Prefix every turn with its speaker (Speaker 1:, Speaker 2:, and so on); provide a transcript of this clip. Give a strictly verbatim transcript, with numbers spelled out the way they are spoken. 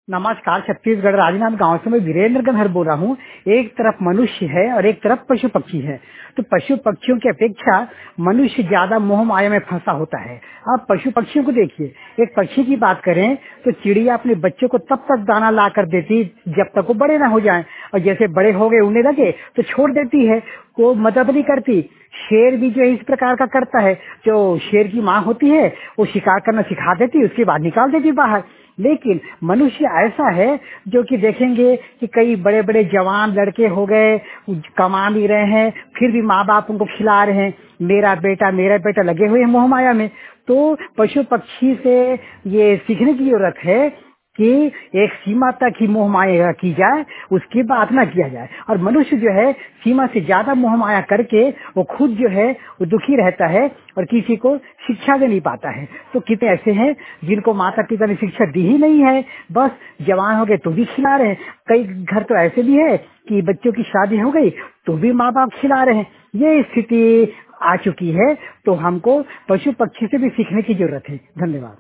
Speaker 1: नमस्कार। छत्तीसगढ़ राजनांद गांव से मैं वीरेंद्र गंधर बोल रहा हूँ। एक तरफ मनुष्य है और एक तरफ पशु पक्षी है। तो पशु पक्षियों की अपेक्षा मनुष्य ज्यादा मोह माया में फंसा होता है। आप पशु पक्षियों को देखिए। एक पक्षी की बात करें तो चिड़िया अपने बच्चों को तब तक दाना ला कर देती जब तक वो बड़े ना हो जाएं, और जैसे बड़े हो गए उड़ने लगे तो छोड़ देती है, वो मदद नहीं करती। शेर भी जो है इस प्रकार का करता है। जो शेर की माँ होती है वो शिकार करना सिखा देती, उसके बाद निकाल देती बाहर। लेकिन मनुष्य ऐसा है जो कि देखेंगे कि कई बड़े बड़े जवान लड़के हो गए, कमा भी रहे हैं, फिर भी माँ बाप उनको खिला रहे हैं, मेरा बेटा मेरा बेटा लगे हुए हैं मोह माया में। तो पशु पक्षी से ये सीखने की जरूरत है कि एक सीमा तक ही मोह माया की जाए, उसके बाद ना किया जाए। और मनुष्य जो है सीमा से ज्यादा मोह माया करके वो खुद जो है वो दुखी रहता है और किसी को शिक्षा दे नहीं पाता है। तो कितने ऐसे हैं जिनको माता पिता ने शिक्षा दी ही नहीं है, बस जवान हो गए तो भी खिला रहे हैं। कई घर तो ऐसे भी है कि बच्चों की शादी हो गई तो भी माँ बाप खिला रहे हैं। ये स्थिति आ चुकी है। तो हमको पशु पक्षी से भी सीखने की जरूरत है। धन्यवाद।